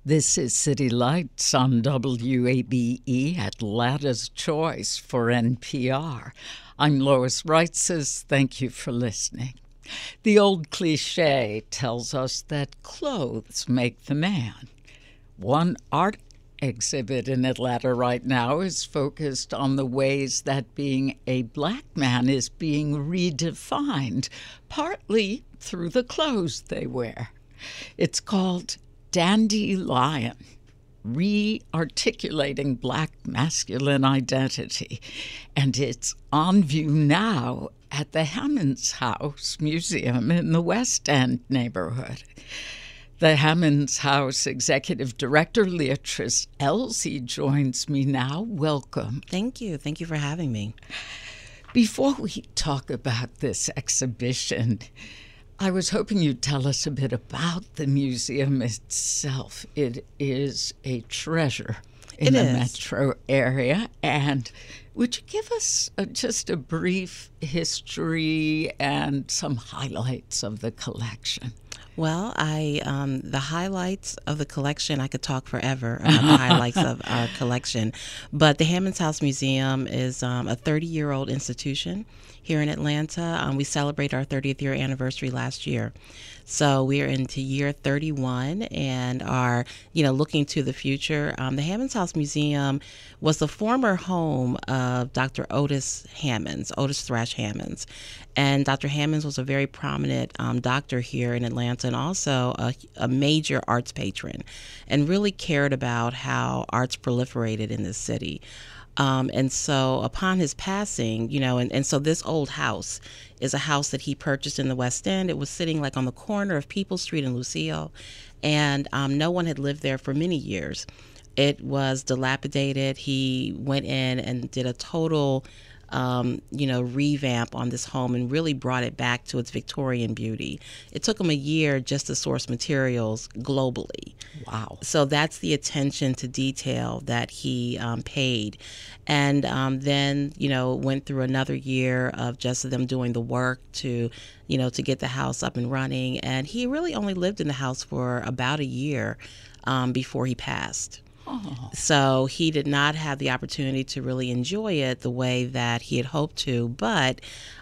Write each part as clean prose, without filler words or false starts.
This is City Lights on WABE, Atlanta's Choice for NPR. I'm Lois Reitzes. Thank you for listening. The old cliche tells us that clothes make the man. One art exhibit in Atlanta right now is focused on the ways that being a black man is being redefined, partly through the clothes they wear. It's called Dandelion, re-articulating black masculine identity, and it's on view now at the Hammonds House Museum in the West End neighborhood. The Hammonds House Executive Director, Leatrice Elsey, joins me now. Welcome. Thank you. Thank you for having me. Before we talk about this exhibition, I was hoping you'd tell us a bit about the museum itself. It is a treasure in the metro area. And would you give us just a brief history and some highlights of the collection? Well, the highlights of the collection, I could talk forever about the highlights of our collection. But the Hammonds House Museum is a 30-year-old institution here in Atlanta. We celebrate our 30th year anniversary last year. So we're into year 31 and are, looking to the future. The Hammonds House Museum was the former home of Dr. Otis Thrash Hammonds. And Dr. Hammonds was a very prominent doctor here in Atlanta and also a major arts patron and really cared about how arts proliferated in this city. And so upon his passing, and so this old house is a house that he purchased in the West End. It was sitting like on the corner of Peoples Street and Lucille, and no one had lived there for many years. It was dilapidated. He went in and did a total revamp on this home and really brought it back to its Victorian beauty. It took him a year just to source materials globally. Wow. So that's the attention to detail that he paid. And then, went through another year of just them doing the work to get the house up and running. And he really only lived in the house for about a year before he passed. Oh. So he did not have the opportunity to really enjoy it the way that he had hoped to, but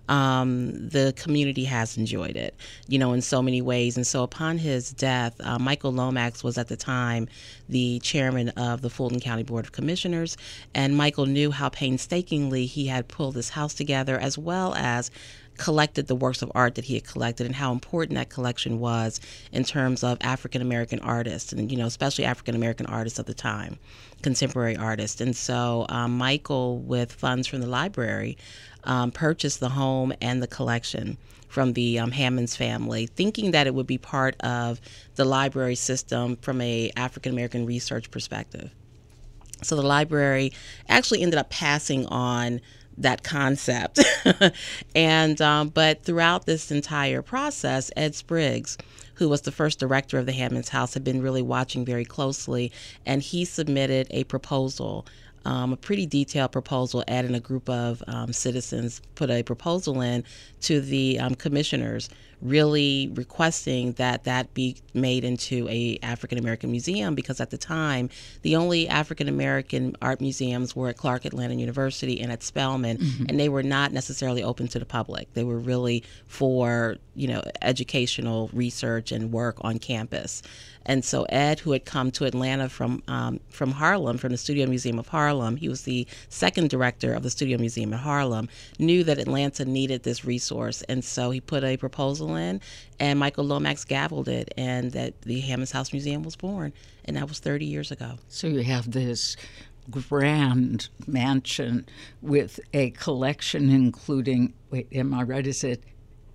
the community has enjoyed it, in so many ways. And so upon his death, Michael Lomax was at the time the chairman of the Fulton County Board of Commissioners, and Michael knew how painstakingly he had pulled this house together as well as collected the works of art that he had collected and how important that collection was in terms of African-American artists and, especially African-American artists of the time, contemporary artists. And so Michael, with funds from the library, purchased the home and the collection from the Hammonds family, thinking that it would be part of the library system from a African-American research perspective. So the library actually ended up passing on that concept. And but throughout this entire process, Ed Spriggs, who was the first director of the Hammonds House, had been really watching very closely, and he submitted a proposal, a pretty detailed proposal. Ed and a group of citizens put a proposal in to the commissioners, really requesting that be made into a African-American museum, because at the time, the only African-American art museums were at Clark Atlanta University and at Spelman, and they were not necessarily open to the public. They were really for, educational research and work on campus. And so Ed, who had come to Atlanta from Harlem, from the Studio Museum of Harlem, he was the second director of the Studio Museum in Harlem, knew that Atlanta needed this resource. And so he put a proposal in, and Michael Lomax gavelled it, and that the Hammonds House Museum was born. And that was 30 years ago. So you have this grand mansion with a collection including, am I right, is it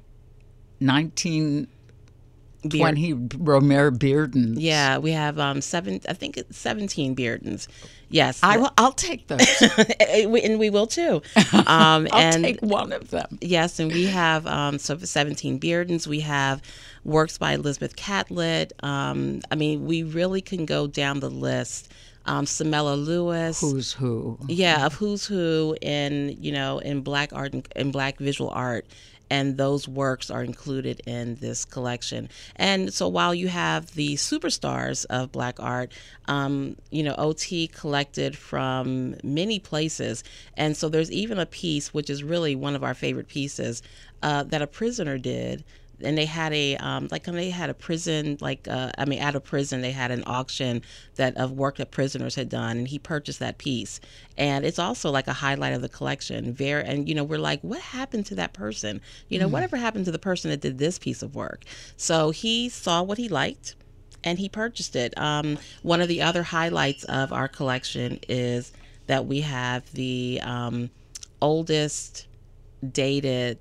1920 Romare Beardens? Yeah, we have 17 Beardens. Yes. I'll take those. And we will too. I'll take one of them. Yes, and we have 17 Beardens. We have works by Elizabeth Catlett. We really can go down the list. Samela Lewis. Who's who? Yeah, of who's who in Black art and Black visual art. and those works are included in this collection. And so while you have the superstars of Black art, OT collected from many places. And so there's even a piece, which is really one of our favorite pieces, that a prisoner did. And they had a prison, out of prison, they had an auction of work that prisoners had done, and he purchased that piece. And it's also like a highlight of the collection. We're like, what happened to that person? Whatever happened to the person that did this piece of work? So he saw what he liked, and he purchased it. One of the other highlights of our collection is that we have the oldest dated.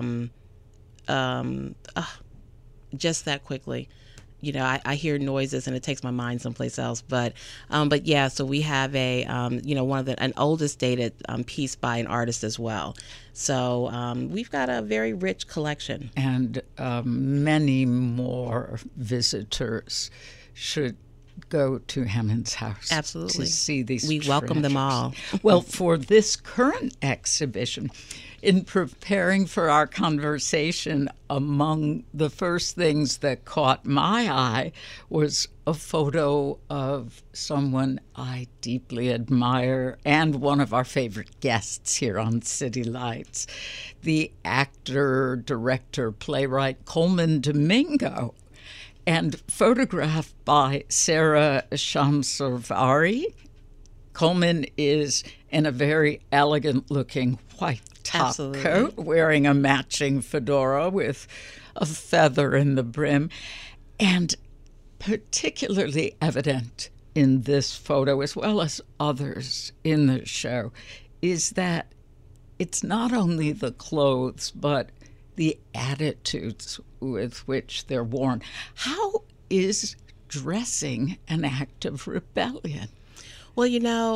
Just that quickly, I hear noises and it takes my mind someplace else. But yeah, so we have an oldest dated piece by an artist as well. So we've got a very rich collection, and many more visitors should go to Hammond's house. Absolutely. To see these We welcome them all. Well, for this current exhibition, in preparing for our conversation, among the first things that caught my eye was a photo of someone I deeply admire and one of our favorite guests here on City Lights, the actor, director, playwright Colman Domingo, and photographed by Sarah Shamsarvari. Colman is in a very elegant-looking white top Absolutely. coat, wearing a matching fedora with a feather in the brim. And particularly evident in this photo, as well as others in the show, is that it's not only the clothes, but the attitudes with which they're worn. How is dressing an act of rebellion? Well,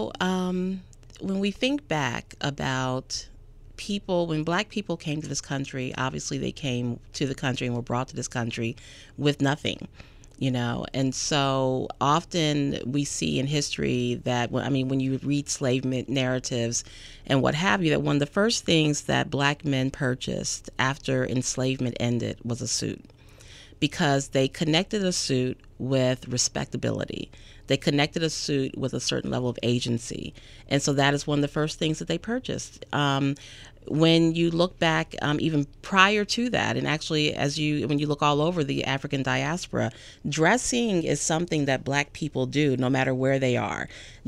when we think back about when Black people came to this country, obviously they came to the country and were brought to this country with nothing, and so often we see in history that, when you read slave narratives and what have you, that one of the first things that Black men purchased after enslavement ended was a suit, because they connected a suit with respectability. They connected a suit with a certain level of agency. And so that is one of the first things that they purchased. When you look back, even prior to that, and actually when you look all over the African diaspora, dressing is something that Black people do no matter where they are.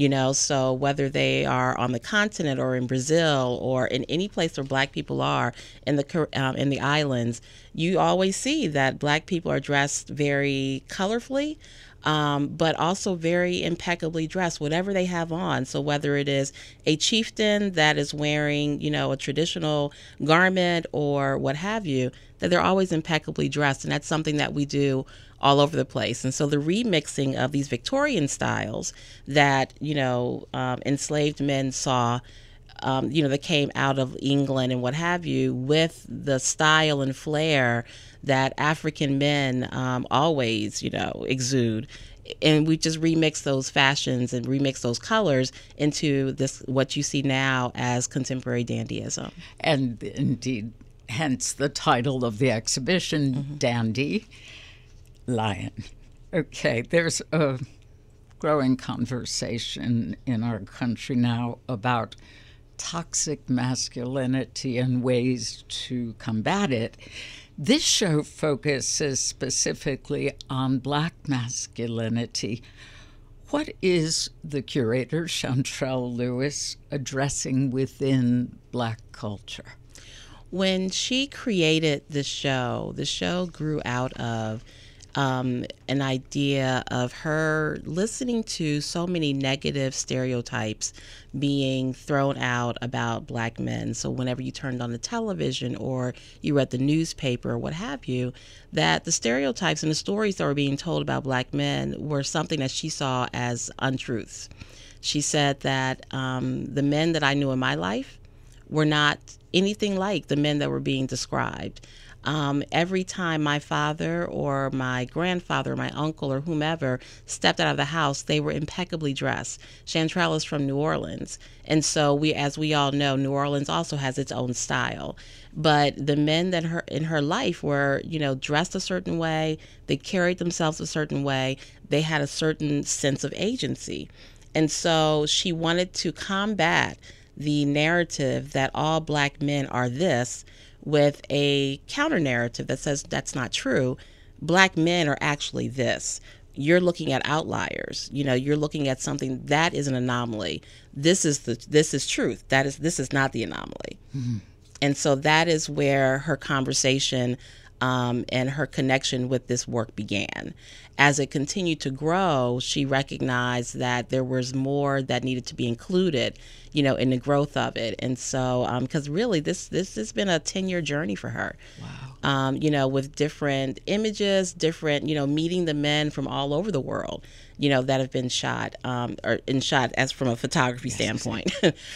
So whether they are on the continent or in Brazil or in any place where Black people are in the islands, you always see that Black people are dressed very colorfully, but also very impeccably dressed, whatever they have on. So whether it is a chieftain that is wearing, a traditional garment or what have you, that they're always impeccably dressed. And that's something that we do all over the place. And so the remixing of these Victorian styles that, enslaved men saw, that came out of England and what have you, with the style and flair that African men always, exude. And we just remix those fashions and remix those colors into what you see now as contemporary dandyism. And indeed, hence the title of the exhibition, Dandy Lion. Okay, there's a growing conversation in our country now about toxic masculinity and ways to combat it. This show focuses specifically on Black masculinity. What is the curator, Chantrell Lewis, addressing within Black culture? When she created the show grew out of an idea of her listening to so many negative stereotypes being thrown out about Black men. So whenever you turned on the television or you read the newspaper or what have you, that the stereotypes and the stories that were being told about Black men were something that she saw as untruths. She said that the men that I knew in my life were not anything like the men that were being described. Every time my father or my grandfather or my uncle or whomever stepped out of the house, they were impeccably dressed. Chantrell is from New Orleans, and so as we all know, New Orleans also has its own style. But the men that in her life were, dressed a certain way. They carried themselves a certain way. They had a certain sense of agency, and so she wanted to combat the narrative that all black men are this with a counter narrative that says that's not true. Black men are actually this. You're looking at outliers. You're looking at something that is an anomaly. This is truth. This is not the anomaly. Mm-hmm. And so that is where her conversation and her connection with this work began. As it continued to grow, she recognized that there was more that needed to be included, in the growth of it. And so, because really this has been a 10-year journey for her. Wow. With different images, different, meeting the men from all over the world, that have been shot, shot as from a photography standpoint.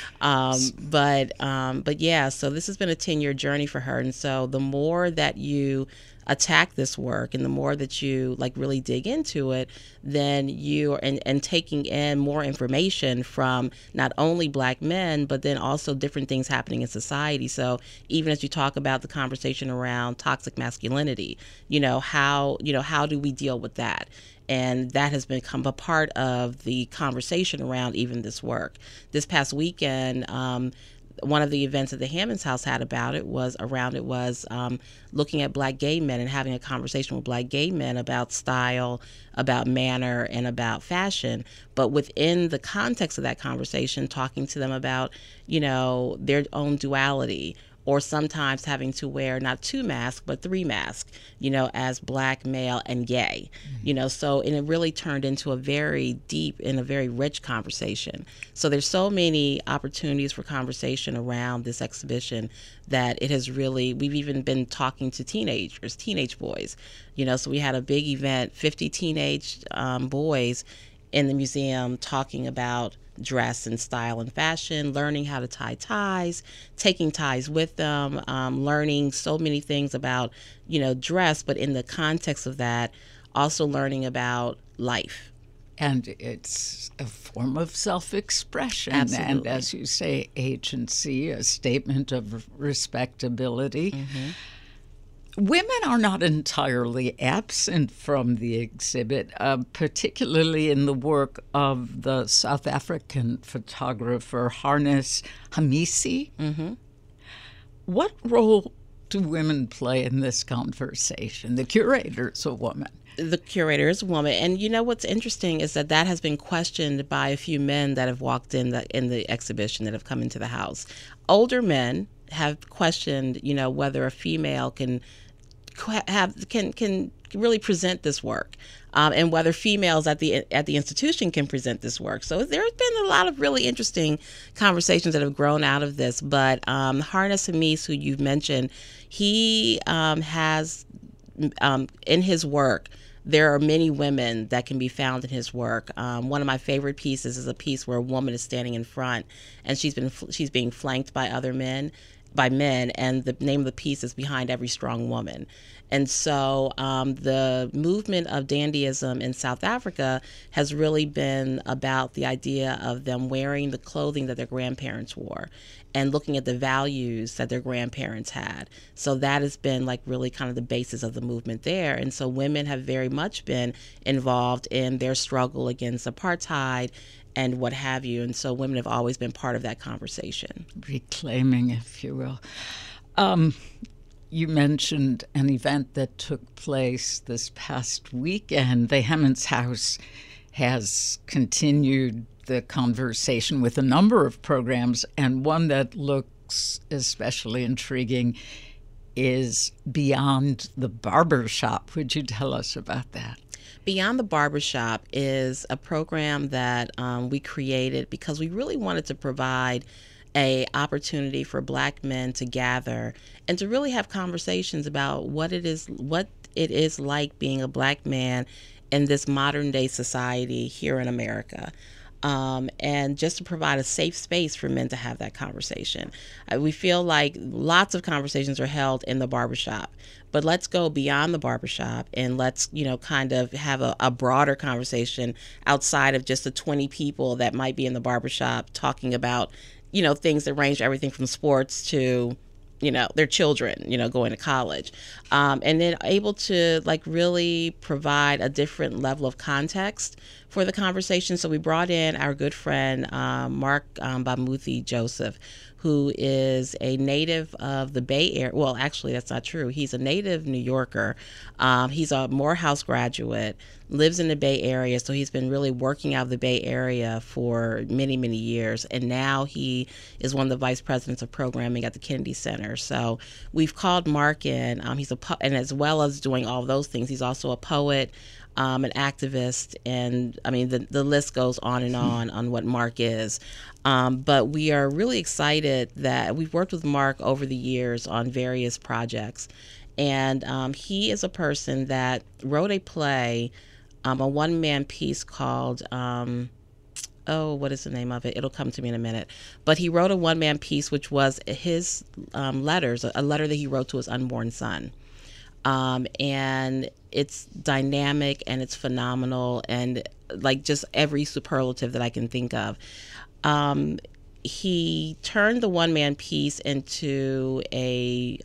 But yeah, so this has been a 10-year journey for her. And so the more that you attack this work and the more that you really dig into it, then you are and taking in more information from not only black men, but then also different things happening in society. So even as you talk about the conversation around toxic masculinity, how do we deal with that? And that has become a part of the conversation around even this work. This past weekend, one of the events that the Hammonds House had about it was looking at black gay men and having a conversation with black gay men about style, about manner, and about fashion. But within the context of that conversation, talking to them about, their own duality, or sometimes having to wear not 2 masks, but 3 masks, as black, male, and gay, so, and it really turned into a very deep and a very rich conversation. So there's so many opportunities for conversation around this exhibition that it has really, we've even been talking to teenage boys, so we had a big event, 50 teenage boys in the museum talking about dress and style and fashion, learning how to tie ties, taking ties with them, learning so many things about, dress, but in the context of that, also learning about life. And it's a form of self-expression. Absolutely. And as you say, agency, a statement of respectability. Mm-hmm. Women are not entirely absent from the exhibit, particularly in the work of the South African photographer Harness Hamisi. Mm-hmm. What role do women play in this conversation? The curator's a woman. The curator is a woman. And what's interesting is that has been questioned by a few men that have walked in the exhibition, that have come into the house. Older men have questioned, whether a female can really present this work, and whether females at the institution can present this work. So there's been a lot of really interesting conversations that have grown out of this. But Harness Hamis, who you've mentioned, he has in his work, there are many women that can be found in his work. One of my favorite pieces is a piece where a woman is standing in front and she's being flanked by men, and the name of the piece is Behind Every Strong Woman. And so the movement of dandyism in South Africa has really been about the idea of them wearing the clothing that their grandparents wore and looking at the values that their grandparents had. So that has been really kind of the basis of the movement there. And so women have very much been involved in their struggle against apartheid and what have you. And so women have always been part of that conversation. Reclaiming, if you will. You mentioned an event that took place this past weekend. The Hammonds House has continued the conversation with a number of programs, and one that looks especially intriguing is Beyond the Barbershop. Would you tell us about that? Beyond the Barbershop is a program that we created because we really wanted to provide a opportunity for black men to gather and to really have conversations about what it is like being a black man in this modern day society here in America. and just to provide a safe space for men to have that conversation. We feel like lots of conversations are held in the barbershop, but let's go beyond the barbershop and let's, kind of have a broader conversation outside of just the 20 people that might be in the barbershop talking about, things that range everything from sports to their children, going to college, and then able to really provide a different level of context for the conversation. So we brought in our good friend, Mark Bamuthi Joseph, who is a native of the Bay Area. Well, actually, that's not true. He's a native New Yorker. He's a Morehouse graduate, lives in the Bay Area, so he's been really working out of the Bay Area for many, many years. And now he is one of the vice presidents of programming at the Kennedy Center. So we've called Mark in. And as well as doing all those things, he's also a poet, an activist, and I mean the list goes on and on what Mark is. But we are really excited that we've worked with Mark over the years on various projects, and he is a person that wrote a play, a one-man piece called what is the name of it? It'll come to me in a minute. But he wrote a one-man piece which was his letters, a letter that he wrote to his unborn son. And it's dynamic and it's phenomenal and just every superlative that I can think of. He turned the one-man piece into a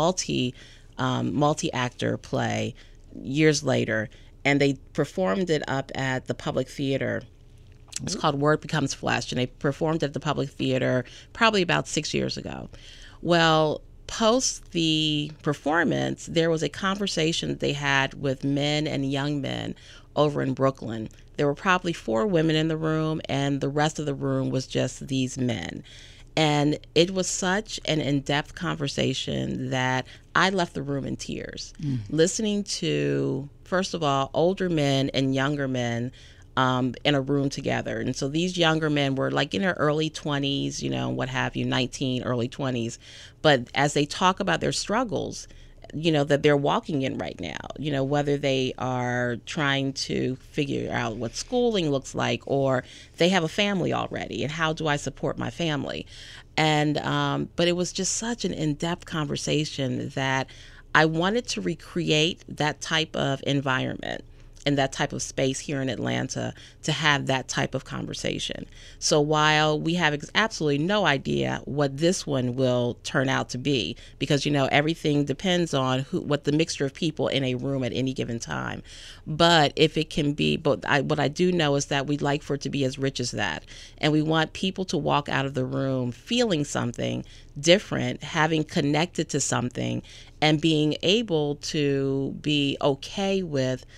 multi-actor play years later, and they performed it up at the Public Theater. It's called Word Becomes Flesh, and they performed it at the Public Theater probably about 6 years ago. Well, post the performance, there was a conversation that they had with men and young men over in Brooklyn. There were probably 4 women in the room, and the rest of the room was just these men. And it was such an in-depth conversation that I left the room in tears, listening to, first of all, older men and younger men in a room together. And so these younger men were in their early 20s, what have you, 19, early 20s. But as they talk about their struggles, that they're walking in right now, whether they are trying to figure out what schooling looks like, or they have a family already, and how do I support my family? And but it was just such an in-depth conversation that I wanted to recreate that type of environment and that type of space here in Atlanta to have that type of conversation. So while we have absolutely no idea what this one will turn out to be, because everything depends on what the mixture of people in a room at any given time. But if it can be, what I do know is that we'd like for it to be as rich as that, and we want people to walk out of the room feeling something different, having connected to something, and being able to be okay with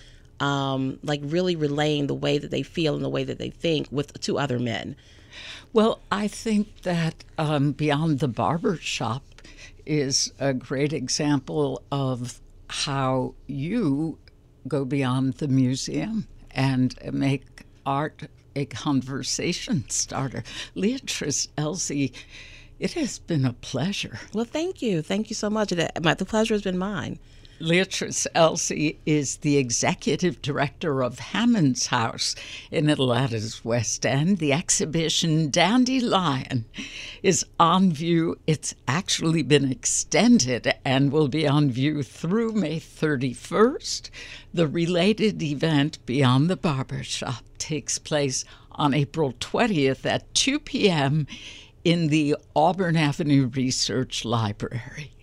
really relaying the way that they feel and the way that they think to other men. Well, I think that Beyond the Barbershop is a great example of how you go beyond the museum and make art a conversation starter. Leatrice Elsey, it has been a pleasure. Well, thank you. Thank you so much. The pleasure has been mine. Leatrice Elsey is the executive director of Hammond's House in Atlanta's West End. The exhibition Dandelion is on view. It's actually been extended and will be on view through May 31st. The related event Beyond the Barbershop takes place on April 20th at 2 p.m. in the Auburn Avenue Research Library.